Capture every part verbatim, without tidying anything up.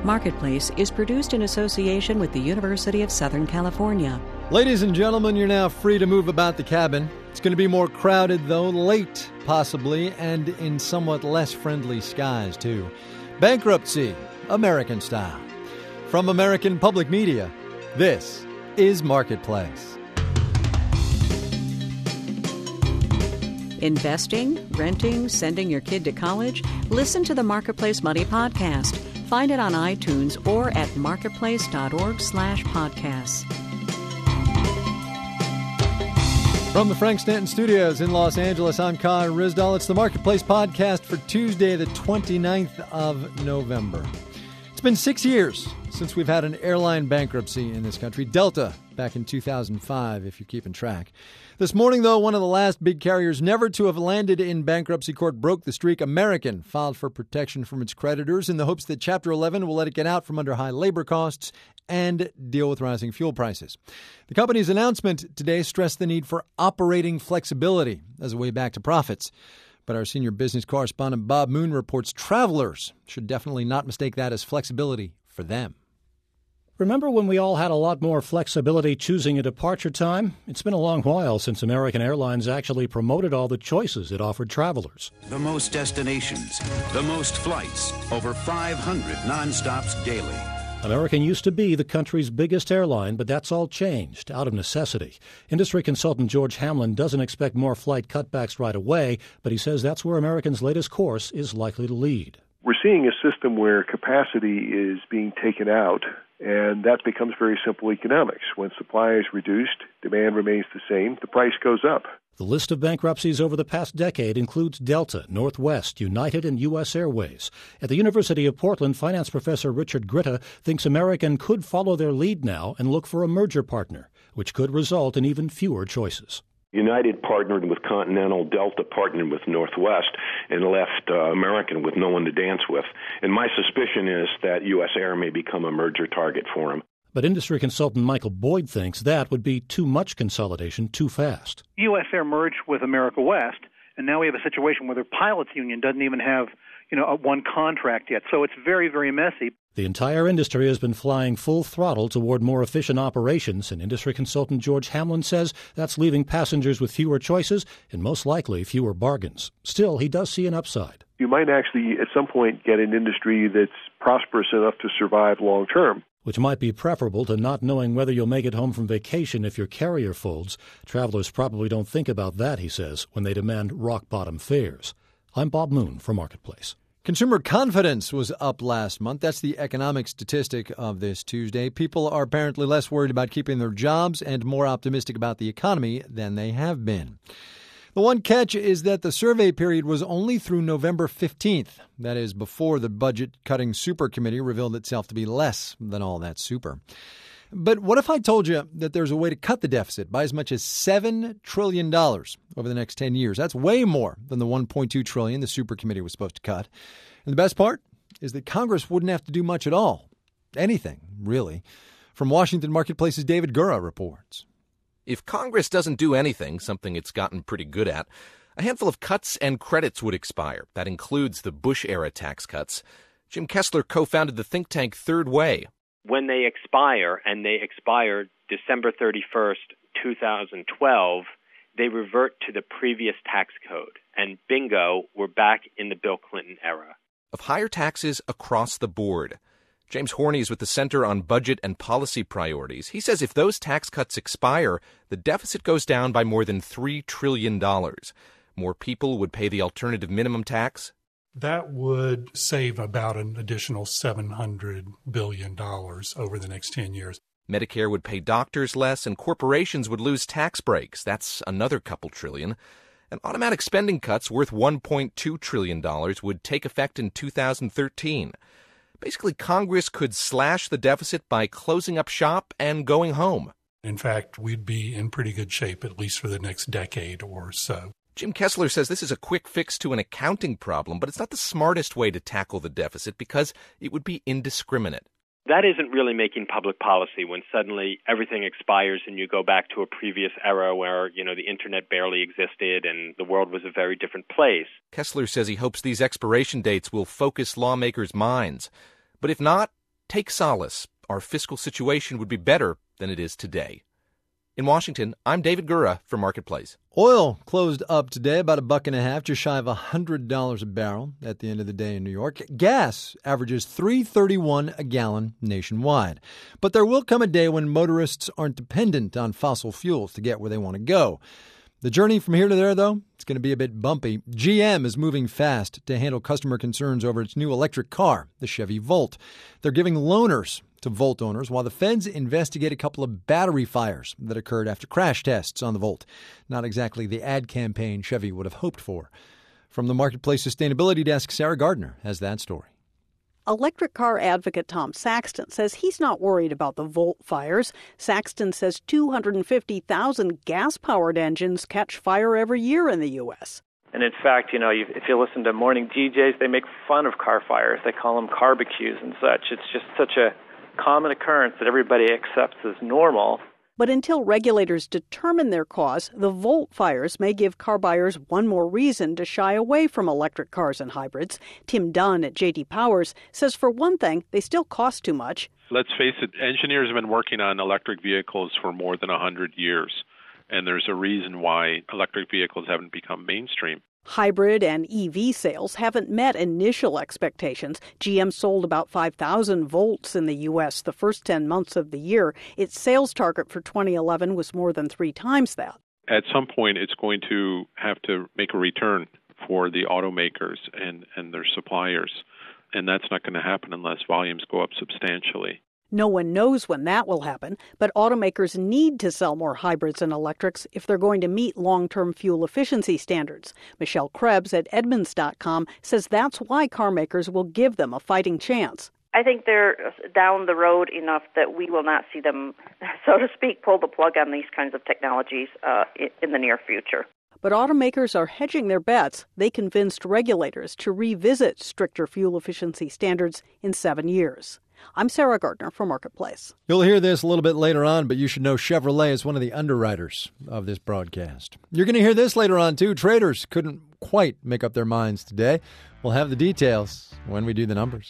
Marketplace is produced in association with the University of Southern California. Ladies and gentlemen, you're now free to move about the cabin. It's going to be more crowded, though, late, possibly, and in somewhat less friendly skies, too. Bankruptcy, American style. From American Public Media, this is Marketplace. Investing, renting, sending your kid to college? Listen to the Marketplace Money Podcast. Find it on iTunes or at marketplace.org slash podcasts. From the Frank Stanton Studios in Los Angeles, I'm Kai Rizdal. It's the Marketplace Podcast for Tuesday, the twenty-ninth of November. It's been six years since we've had an airline bankruptcy in this country. Delta, back in two thousand five, if you're keeping track. This morning, though, one of the last big carriers never to have landed in bankruptcy court broke the streak. American filed for protection from its creditors in the hopes that Chapter eleven will let it get out from under high labor costs and deal with rising fuel prices. The company's announcement today stressed the need for operating flexibility as a way back to profits. But our senior business correspondent Bob Moon reports travelers should definitely not mistake that as flexibility for them. Remember when we all had a lot more flexibility choosing a departure time? It's been a long while since American Airlines actually promoted all the choices it offered travelers. The most destinations, the most flights, over five hundred nonstops daily. American used to be the country's biggest airline, but that's all changed out of necessity. Industry consultant George Hamlin doesn't expect more flight cutbacks right away, but he says that's where American's latest course is likely to lead. We're seeing a system where capacity is being taken out, and that becomes very simple economics. When supply is reduced, demand remains the same, the price goes up. The list of bankruptcies over the past decade includes Delta, Northwest, United, and U S Airways. At the University of Portland, finance professor Richard Gritta thinks American could follow their lead now and look for a merger partner, which could result in even fewer choices. United partnered with Continental, Delta partnered with Northwest, and left uh, American with no one to dance with. And my suspicion is that U S Air may become a merger target for them. But industry consultant Michael Boyd thinks that would be too much consolidation too fast. U S Air merged with America West, and now we have a situation where their pilots union doesn't even have, you know, a one contract yet. So it's very, very messy. The entire industry has been flying full throttle toward more efficient operations, and industry consultant George Hamlin says that's leaving passengers with fewer choices and most likely fewer bargains. Still, he does see an upside. You might actually, at some point, get an industry that's prosperous enough to survive long term. Which might be preferable to not knowing whether you'll make it home from vacation if your carrier folds. Travelers probably don't think about that, he says, when they demand rock-bottom fares. I'm Bob Moon for Marketplace. Consumer confidence was up last month. That's the economic statistic of this Tuesday. People are apparently less worried about keeping their jobs and more optimistic about the economy than they have been. The one catch is that the survey period was only through November fifteenth. That is, before the budget-cutting super committee revealed itself to be less than all that super. But what if I told you that there's a way to cut the deficit by as much as seven trillion dollars over the next ten years? That's way more than the one point two trillion dollars the super committee was supposed to cut. And the best part is that Congress wouldn't have to do much at all. Anything, really. From Washington Marketplace's David Gura reports. If Congress doesn't do anything, something it's gotten pretty good at, a handful of cuts and credits would expire. That includes the Bush-era tax cuts. Jim Kessler co-founded the think tank Third Way. When they expire, and they expired December thirty-first, twenty twelve, they revert to the previous tax code. And bingo, we're back in the Bill Clinton era. Of higher taxes across the board. James Horney is with the Center on Budget and Policy Priorities. He says if those tax cuts expire, the deficit goes down by more than three trillion dollars. More people would pay the alternative minimum tax. That would save about an additional seven hundred billion dollars over the next ten years. Medicare would pay doctors less, and corporations would lose tax breaks. That's another couple trillion. And automatic spending cuts worth one point two trillion dollars would take effect in two thousand thirteen. Basically, Congress could slash the deficit by closing up shop and going home. In fact, we'd be in pretty good shape, at least for the next decade or so. Jim Kessler says this is a quick fix to an accounting problem, but it's not the smartest way to tackle the deficit because it would be indiscriminate. That isn't really making public policy when suddenly everything expires and you go back to a previous era where, you know, the internet barely existed and the world was a very different place. Kessler says he hopes these expiration dates will focus lawmakers' minds. But if not, take solace. Our fiscal situation would be better than it is today. In Washington, I'm David Gura for Marketplace. Oil closed up today about a buck and a half, just shy of one hundred dollars a barrel at the end of the day in New York. Gas averages three dollars and thirty-one cents a gallon nationwide. But there will come a day when motorists aren't dependent on fossil fuels to get where they want to go. The journey from here to there, though, it's going to be a bit bumpy. G M is moving fast to handle customer concerns over its new electric car, the Chevy Volt. They're giving loaners to Volt owners while the feds investigate a couple of battery fires that occurred after crash tests on the Volt. Not exactly the ad campaign Chevy would have hoped for. From the Marketplace Sustainability Desk, Sarah Gardner has that story. Electric car advocate Tom Saxton says he's not worried about the Volt fires. Saxton says two hundred fifty thousand gas-powered engines catch fire every year in the U S. And in fact, you know, you, if you listen to morning D Js, they make fun of car fires. They call them carbecues and such. It's just such a common occurrence that everybody accepts as normal. But until regulators determine their cause, the Volt fires may give car buyers one more reason to shy away from electric cars and hybrids. Tim Dunn at J D Powers says, for one thing, they still cost too much. Let's face it, engineers have been working on electric vehicles for more than one hundred years, and there's a reason why electric vehicles haven't become mainstream. Hybrid and E V sales haven't met initial expectations. G M sold about five thousand Volts in the U S the first ten months of the year. Its sales target for twenty eleven was more than three times that. At some point, it's going to have to make a return for the automakers and, and their suppliers, and that's not going to happen unless volumes go up substantially. No one knows when that will happen, but automakers need to sell more hybrids and electrics if they're going to meet long-term fuel efficiency standards. Michelle Krebs at Edmunds dot com says that's why car makers will give them a fighting chance. I think they're down the road enough that we will not see them, so to speak, pull the plug on these kinds of technologies uh, in the near future. But automakers are hedging their bets. They convinced regulators to revisit stricter fuel efficiency standards in seven years. I'm Sarah Gardner for Marketplace. You'll hear this a little bit later on, but you should know Chevrolet is one of the underwriters of this broadcast. You're going to hear this later on, too. Traders couldn't quite make up their minds today. We'll have the details when we do the numbers.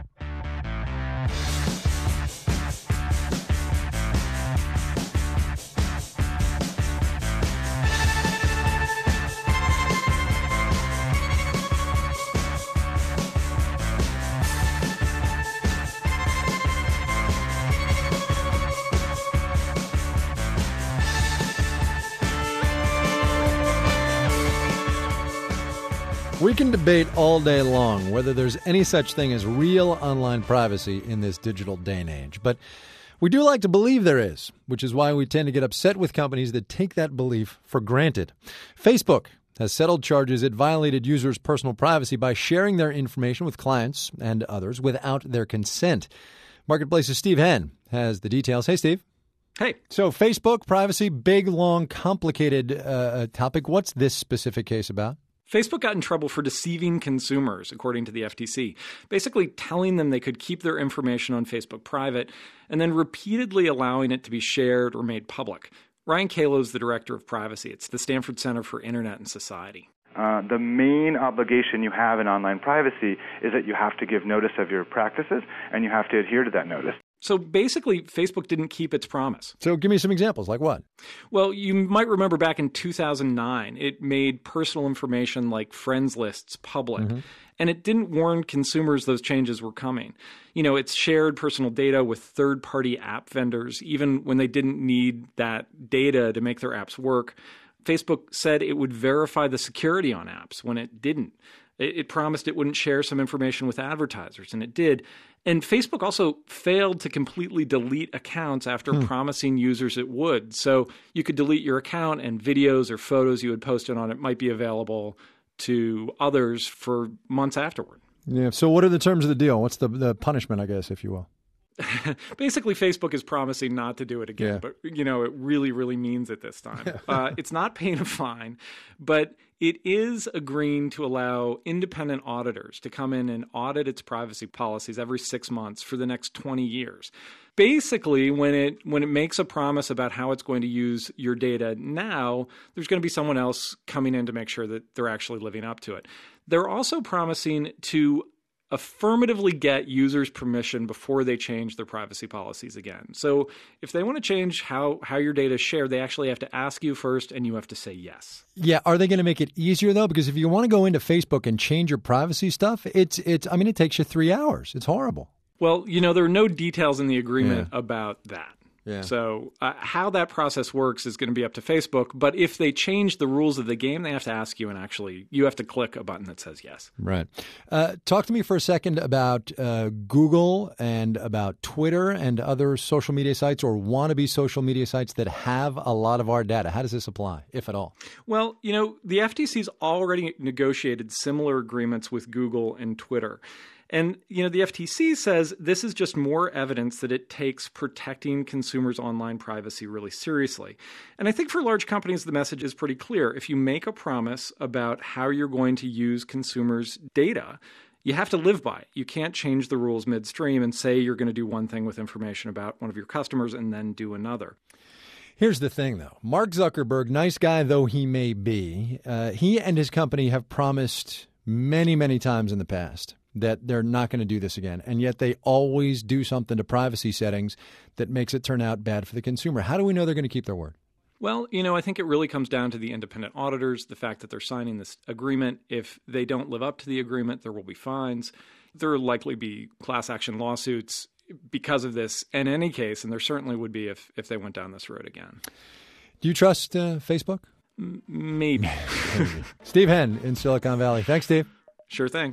We can debate all day long whether there's any such thing as real online privacy in this digital day and age. But we do like to believe there is, which is why we tend to get upset with companies that take that belief for granted. Facebook has settled charges it violated users' personal privacy by sharing their information with clients and others without their consent. Marketplace's Steve Henn has the details. Hey, Steve. Hey. So Facebook, privacy, big, long, complicated uh, topic. What's this specific case about? Facebook got in trouble for deceiving consumers, according to the F T C, basically telling them they could keep their information on Facebook private and then repeatedly allowing it to be shared or made public. Ryan Calo is the director of privacy. It's the Stanford Center for Internet and Society. Uh, the main obligation you have in online privacy is that you have to give notice of your practices and you have to adhere to that notice. So basically, Facebook didn't keep its promise. So give me some examples, like what? Well, you might remember back in two thousand nine, it made personal information like friends lists public. Mm-hmm. And it didn't warn consumers those changes were coming. You know, it's shared personal data with third-party app vendors, even when they didn't need that data to make their apps work. Facebook said it would verify the security on apps when it didn't. It, it promised it wouldn't share some information with advertisers, and it did. And Facebook also failed to completely delete accounts after hmm. promising users it would. So you could delete your account and videos or photos you had posted on it might be available to others for months afterward. Yeah. So what are the terms of the deal? What's the, the punishment, I guess, if you will? Basically, Facebook is promising not to do it again, yeah. but, you know, it really, really means it this time. uh, it's not paying a fine, but it is agreeing to allow independent auditors to come in and audit its privacy policies every six months for the next twenty years. Basically, when it when it makes a promise about how it's going to use your data now, there's going to be someone else coming in to make sure that they're actually living up to it. They're also promising to affirmatively get users' permission before they change their privacy policies again. So if they want to change how, how your data is shared, they actually have to ask you first, and you have to say yes. Yeah. Are they going to make it easier, though? Because if you want to go into Facebook and change your privacy stuff, it's, it's I mean, it takes you three hours. It's horrible. Well, you know, there are no details in the agreement Yeah. about that. Yeah. So uh, how that process works is going to be up to Facebook. But if they change the rules of the game, they have to ask you, and actually you have to click a button that says yes. Right. Uh, talk to me for a second about uh, Google and about Twitter and other social media sites or wannabe social media sites that have a lot of our data. How does this apply, if at all? Well, you know, the F T C's already negotiated similar agreements with Google and Twitter. And, you know, the F T C says this is just more evidence that it takes protecting consumers' online privacy really seriously. And I think for large companies, the message is pretty clear. If you make a promise about how you're going to use consumers' data, you have to live by it. You can't change the rules midstream and say you're going to do one thing with information about one of your customers and then do another. Here's the thing, though. Mark Zuckerberg, nice guy though he may be, uh, he and his company have promised many, many times in the past that they're not going to do this again. And yet they always do something to privacy settings that makes it turn out bad for the consumer. How do we know they're going to keep their word? Well, you know, I think it really comes down to the independent auditors, the fact that they're signing this agreement. If they don't live up to the agreement, there will be fines. There will likely be class action lawsuits because of this in any case, and there certainly would be if, if they went down this road again. Do you trust uh, Facebook? M- maybe. Steve Henn in Silicon Valley. Thanks, Steve. Sure thing.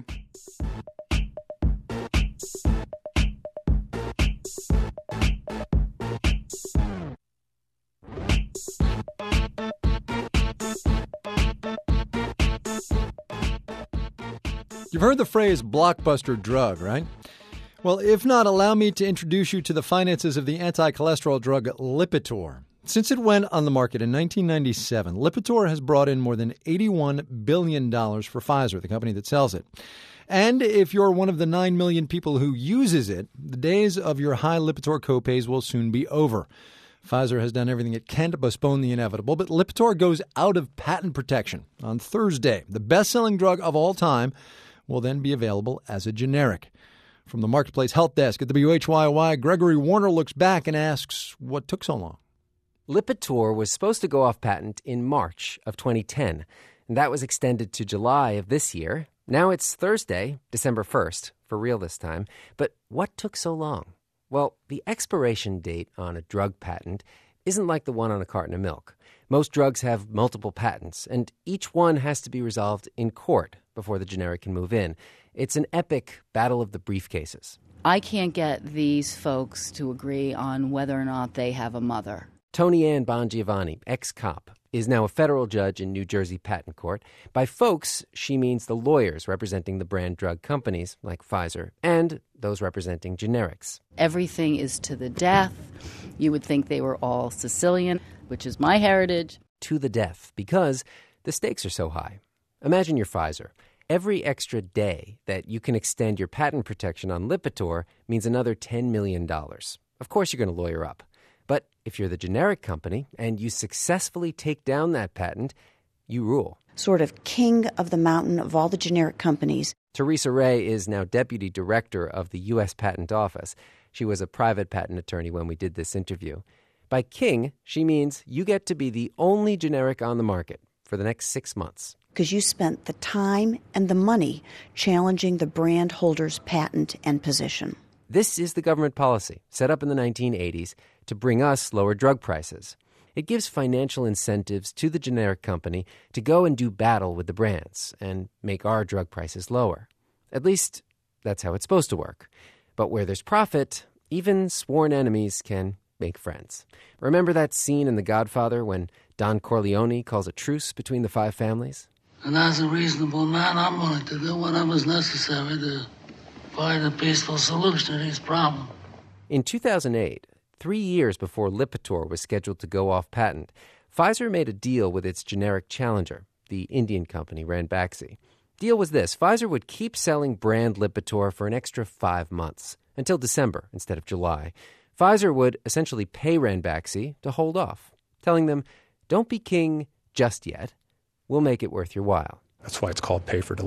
You've heard the phrase blockbuster drug, right? Well, if not, allow me to introduce you to the finances of the anti-cholesterol drug Lipitor. Since it went on the market in nineteen ninety-seven, Lipitor has brought in more than eighty-one billion dollars for Pfizer, the company that sells it. And if you're one of the nine million people who uses it, the days of your high Lipitor copays will soon be over. Pfizer has done everything it can to postpone the inevitable, but Lipitor goes out of patent protection on Thursday. The best-selling drug of all time will then be available as a generic. From the Marketplace Health Desk at W H Y Y, Gregory Warner looks back and asks, what took so long? Lipitor was supposed to go off patent in March of twenty ten, and that was extended to July of this year. Now it's Thursday, December first, for real this time. But what took so long? Well, the expiration date on a drug patent isn't like the one on a carton of milk. Most drugs have multiple patents, and each one has to be resolved in court before the generic can move in. It's an epic battle of the briefcases. I can't get these folks to agree on whether or not they have a mother. Tony Ann Bongiovanni, ex-cop, is now a federal judge in New Jersey Patent Court. By folks, she means the lawyers representing the brand drug companies like Pfizer and those representing generics. Everything is to the death. You would think they were all Sicilian, which is my heritage. To the death, because the stakes are so high. Imagine you're Pfizer. Every extra day that you can extend your patent protection on Lipitor means another ten million dollars. Of course you're going to lawyer up. But if you're the generic company and you successfully take down that patent, you rule. Sort of king of the mountain of all the generic companies. Teresa Ray is now deputy director of the U S Patent Office. She was a private patent attorney when we did this interview. By king, she means you get to be the only generic on the market for the next six months. Because you spent the time and the money challenging the brand holder's patent and position. This is the government policy set up in the nineteen eighties to bring us lower drug prices. It gives financial incentives to the generic company to go and do battle with the brands and make our drug prices lower. At least, that's how it's supposed to work. But where there's profit, even sworn enemies can make friends. Remember that scene in The Godfather when Don Corleone calls a truce between the five families? And as a reasonable man, I'm willing to do whatever's necessary to find a peaceful solution to these problems. In two thousand eight, three years before Lipitor was scheduled to go off patent, Pfizer made a deal with its generic challenger, the Indian company Ranbaxy. Deal was this: Pfizer would keep selling brand Lipitor for an extra five months, until December instead of July. Pfizer would essentially pay Ranbaxy to hold off, telling them, don't be king just yet. We'll make it worth your while. That's why it's called pay for delay.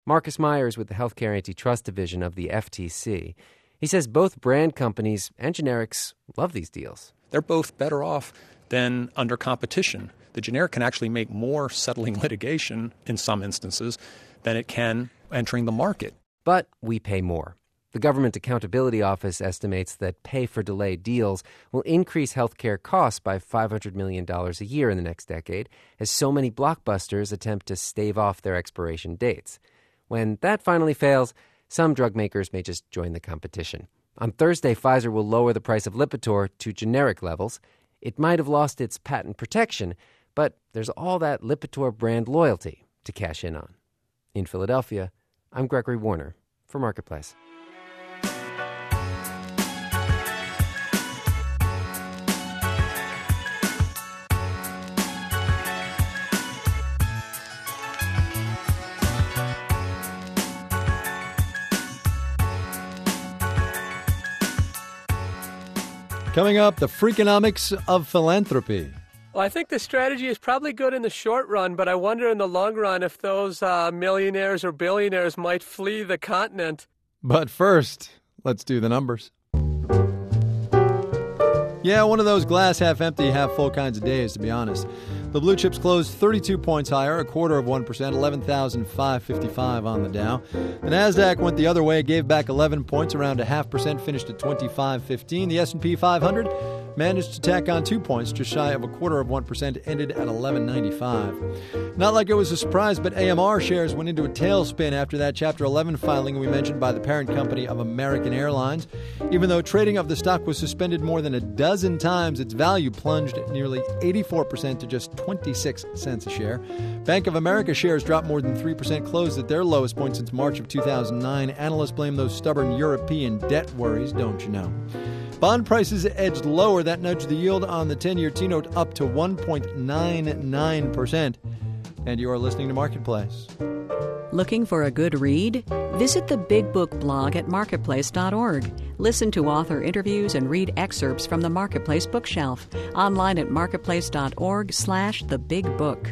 Marcus Myers with the Healthcare Antitrust Division of the F T C. He says both brand companies and generics love these deals. They're both better off than under competition. The generic can actually make more settling litigation in some instances than it can entering the market. But we pay more. The Government Accountability Office estimates that pay-for-delay deals will increase healthcare costs by five hundred million dollars a year in the next decade, as so many blockbusters attempt to stave off their expiration dates. When that finally fails, some drug makers may just join the competition. On Thursday, Pfizer will lower the price of Lipitor to generic levels. It might have lost its patent protection, but there's all that Lipitor brand loyalty to cash in on. In Philadelphia, I'm Gregory Warner for Marketplace. Coming up, the Freakonomics of philanthropy. Well, I think the strategy is probably good in the short run, but I wonder in the long run if those uh, millionaires or billionaires might flee the continent. But first, let's do the numbers. Yeah, one of those glass half empty, half full kinds of days, to be honest. The blue chips closed thirty-two points higher, a quarter of one percent, eleven thousand five hundred fifty-five on the Dow. The Nasdaq went the other way, gave back eleven points, around a half percent, finished at twenty-five fifteen. The S and P five hundred managed to tack on two points, just shy of a quarter of one percent, ended at eleven ninety-five. Not like it was a surprise, but A M R shares went into a tailspin after that Chapter eleven filing we mentioned by the parent company of American Airlines. Even though trading of the stock was suspended more than a dozen times, its value plunged nearly eighty-four percent to just twenty-six cents a share. Bank of America shares dropped more than three percent, closed at their lowest point since March of two thousand nine. Analysts blame those stubborn European debt worries, don't you know? Bond prices edged lower. That nudged the yield on the ten-year T-note up to one point nine nine percent. And you are listening to Marketplace. Looking for a good read? Visit the Big Book blog at marketplace dot org. Listen to author interviews and read excerpts from the Marketplace bookshelf. Online at marketplace dot org slash the big book.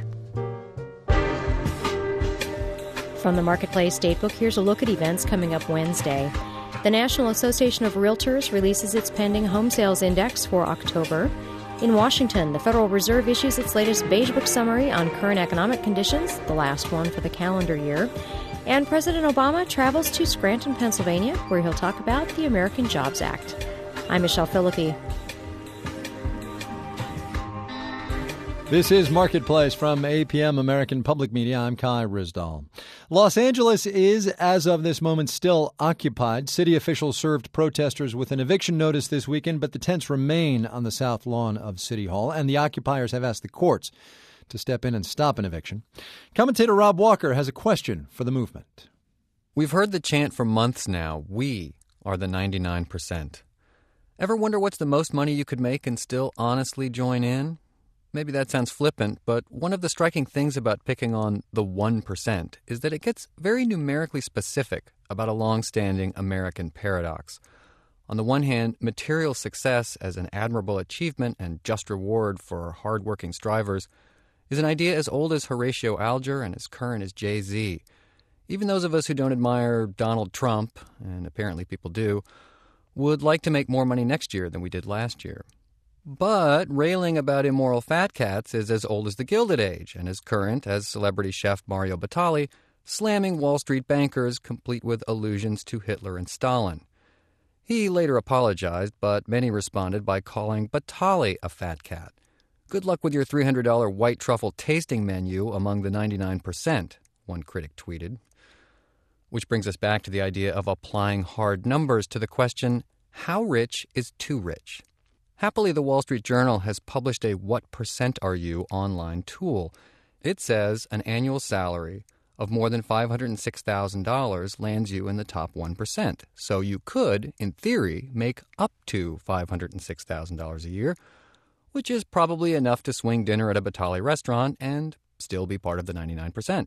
From the Marketplace Datebook, here's a look at events coming up Wednesday. The National Association of Realtors releases its pending home sales index for October. In Washington, the Federal Reserve issues its latest Beige Book summary on current economic conditions, the last one for the calendar year. And President Obama travels to Scranton, Pennsylvania, where he'll talk about the American Jobs Act. I'm Michelle Philippi. This is Marketplace from A P M American Public Media. I'm Kai Ryssdal. Los Angeles is, as of this moment, still occupied. City officials served protesters with an eviction notice this weekend, but the tents remain on the south lawn of City Hall, and the occupiers have asked the courts to step in and stop an eviction. Commentator Rob Walker has a question for the movement. We've heard the chant for months now, we are the ninety-nine percent. Ever wonder what's the most money you could make and still honestly join in? Maybe that sounds flippant, but one of the striking things about picking on the one percent is that it gets very numerically specific about a long-standing American paradox. On the one hand, material success as an admirable achievement and just reward for hard-working strivers is an idea as old as Horatio Alger and as current as Jay-Z. Even those of us who don't admire Donald Trump, and apparently people do, would like to make more money next year than we did last year. But railing about immoral fat cats is as old as the Gilded Age and as current as celebrity chef Mario Batali slamming Wall Street bankers complete with allusions to Hitler and Stalin. He later apologized, but many responded by calling Batali a fat cat. Good luck with your three hundred dollars white truffle tasting menu among the ninety-nine percent, one critic tweeted. Which brings us back to the idea of applying hard numbers to the question, how rich is too rich? Happily, the Wall Street Journal has published a What Percent Are You online tool. It says an annual salary of more than five hundred six thousand dollars lands you in the top one percent. So you could, in theory, make up to five hundred six thousand dollars a year, which is probably enough to swing dinner at a Batali restaurant and still be part of the ninety-nine percent.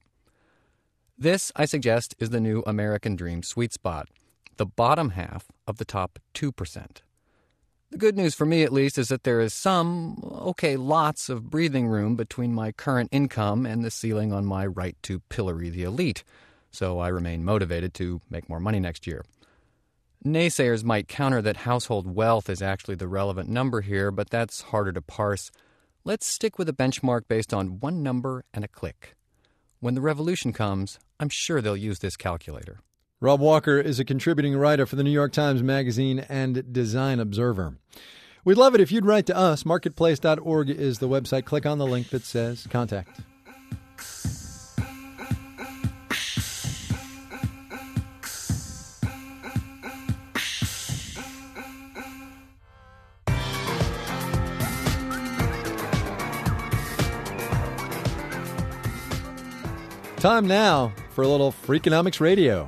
This, I suggest, is the new American dream sweet spot, the bottom half of the top two percent. The good news for me, at least, is that there is some, okay, lots of breathing room between my current income and the ceiling on my right to pillory the elite. so I remain motivated to make more money next year. Naysayers might counter that household wealth is actually the relevant number here, but that's harder to parse. Let's stick with a benchmark based on one number and a click. When the revolution comes, I'm sure they'll use this calculator. Rob Walker is a contributing writer for the New York Times Magazine and Design Observer. We'd love it if you'd write to us. marketplace dot org is the website. Click on the link that says contact. Time now for a little Freakonomics Radio.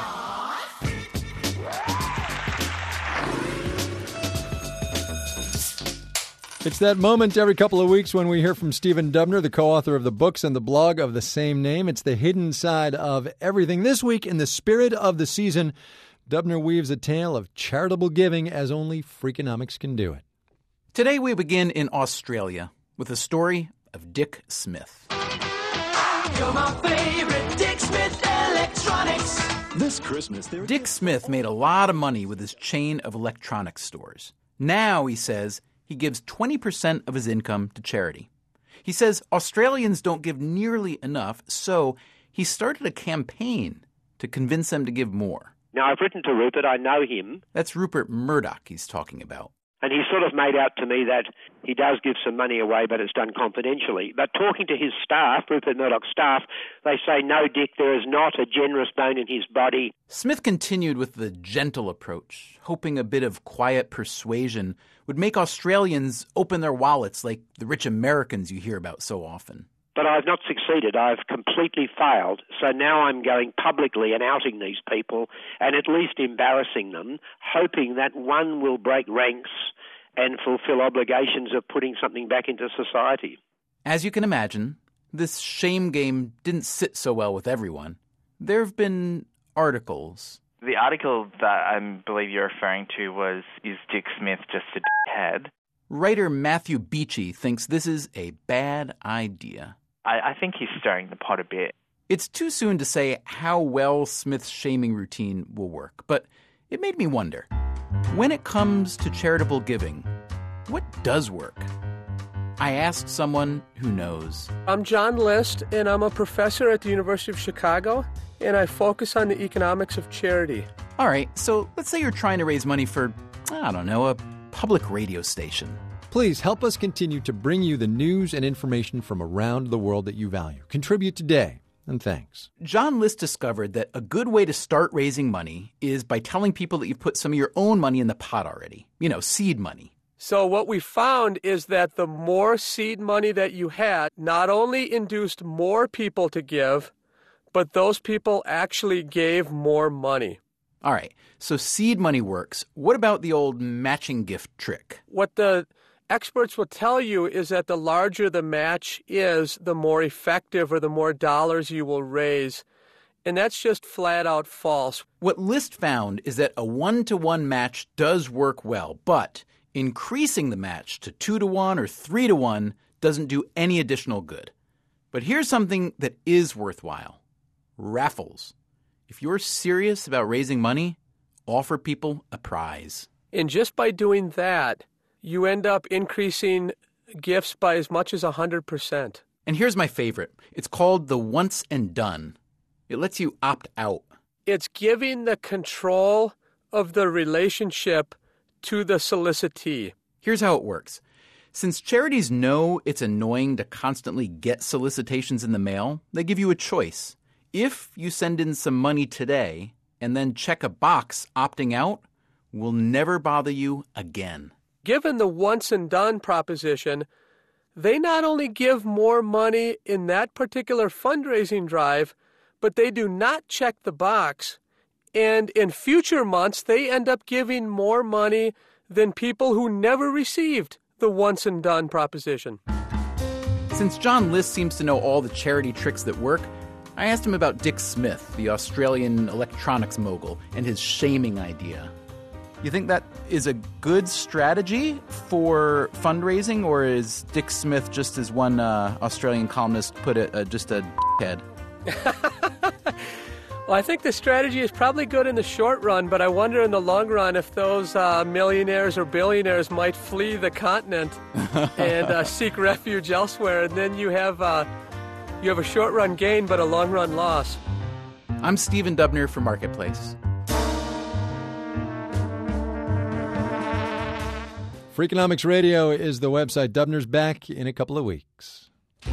It's that moment every couple of weeks when we hear from Stephen Dubner, the co-author of the books and the blog of the same name. It's the hidden side of everything. This week, in the spirit of the season, Dubner weaves a tale of charitable giving as only Freakonomics can do it. Today we begin in Australia with the story of Dick Smith. You're my favorite Dick Smith Electronics. This Christmas, there Dick Smith made a lot of money with his chain of electronics stores. Now, he says, he gives twenty percent of his income to charity. He says Australians don't give nearly enough, so he started a campaign to convince them to give more. Now, I've written to Rupert. I know him. That's Rupert Murdoch he's talking about. And he sort of made out to me that he does give some money away, but it's done confidentially. But talking to his staff, Rupert Murdoch's staff, they say, no, Dick, there is not a generous bone in his body. Smith continued with the gentle approach, hoping a bit of quiet persuasion would make Australians open their wallets like the rich Americans you hear about so often. But I've not succeeded. I've completely failed. So now I'm going publicly and outing these people and at least embarrassing them, hoping that one will break ranks and fulfill obligations of putting something back into society. As you can imagine, this shame game didn't sit so well with everyone. There have been articles. The article that I believe you're referring to was, is Dick Smith just a dickhead? Writer Matthew Beachy thinks this is a bad idea. I, I think he's stirring the pot a bit. It's too soon to say how well Smith's shaming routine will work, but it made me wonder. When it comes to charitable giving, what does work? I asked someone who knows. I'm John List, and I'm a professor at the University of Chicago, and I focus on the economics of charity. All right, so let's say you're trying to raise money for, I don't know, a public radio station. Please help us continue to bring you the news and information from around the world that you value. Contribute today, and thanks. John List discovered that a good way to start raising money is by telling people that you've put some of your own money in the pot already. You know, seed money. So what we found is that the more seed money that you had not only induced more people to give, but those people actually gave more money. All right, so seed money works. What about the old matching gift trick? What the experts will tell you is that the larger the match is, the more effective or the more dollars you will raise. And that's just flat out false. What List found is that a one-to-one match does work well, but increasing the match to two-to-one or three-to-one doesn't do any additional good. But here's something that is worthwhile. Raffles. If you're serious about raising money, offer people a prize. And just by doing that, you end up increasing gifts by as much as one hundred percent. And here's my favorite. It's called the once and done. It lets you opt out. It's giving the control of the relationship to the solicitee. Here's how it works. Since charities know it's annoying to constantly get solicitations in the mail, they give you a choice. If you send in some money today and then check a box opting out, we'll never bother you again. Given the once and done proposition, they not only give more money in that particular fundraising drive, but they do not check the box. And in future months, they end up giving more money than people who never received the once and done proposition. Since John List seems to know all the charity tricks that work, I asked him about Dick Smith, the Australian electronics mogul, and his shaming idea. You think that is a good strategy for fundraising, or is Dick Smith, just as one uh, Australian columnist put it, uh, just a head? Well, I think the strategy is probably good in the short run, but I wonder in the long run if those uh, millionaires or billionaires might flee the continent and uh, seek refuge elsewhere, and then you have uh, you have a short run gain but a long run loss. I'm Stephen Dubner for Marketplace. Freakonomics Radio is the website. Dubner's back in a couple of weeks.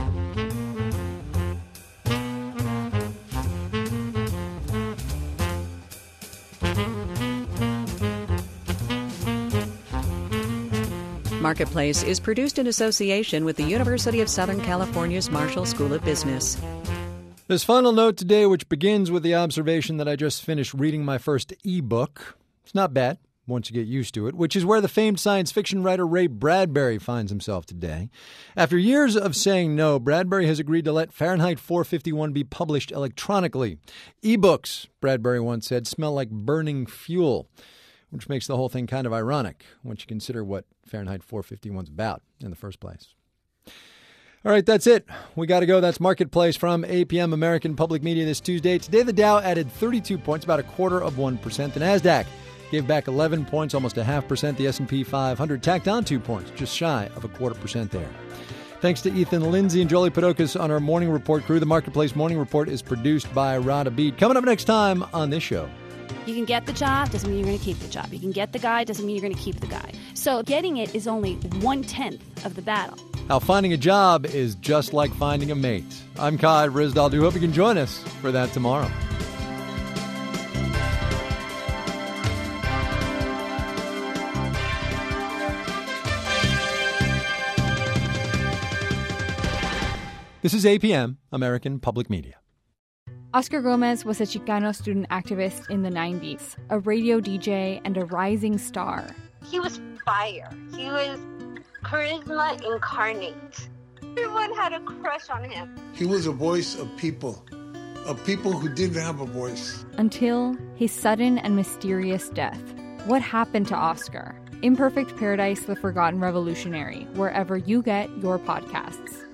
Marketplace is produced in association with the University of Southern California's Marshall School of Business. This final note today, which begins with the observation that I just finished reading my first e-book. It's not bad once you get used to it, which is where the famed science fiction writer Ray Bradbury finds himself today. After years of saying no, Bradbury has agreed to let Fahrenheit four fifty-one be published electronically. E-books, Bradbury once said, smell like burning fuel, which makes the whole thing kind of ironic once you consider what Fahrenheit four fifty-one's about in the first place. All right, that's it. We got to go. That's Marketplace from A P M American Public Media this Tuesday. Today, the Dow added thirty-two points, about a quarter of one percent. The NASDAQ gave back eleven points, almost a half percent. The S and P five hundred tacked on two points, just shy of a quarter percent there. Thanks to Ethan Lindsay and Jolie Podokas on our Morning Report crew. The Marketplace Morning Report is produced by Rada Beat. Coming up next time on this show. You can get the job, doesn't mean you're going to keep the job. You can get the guy, doesn't mean you're going to keep the guy. So getting it is only one-tenth of the battle. How finding a job is just like finding a mate. I'm Kai Ryssdal. Do hope you can join us for that tomorrow. This is A P M, American Public Media. Oscar Gomez was a Chicano student activist in the nineties, a radio D J and a rising star. He was fire. He was charisma incarnate. Everyone had a crush on him. He was a voice of people, of people who didn't have a voice. Until his sudden and mysterious death. What happened to Oscar? Imperfect Paradise, The Forgotten Revolutionary, wherever you get your podcasts.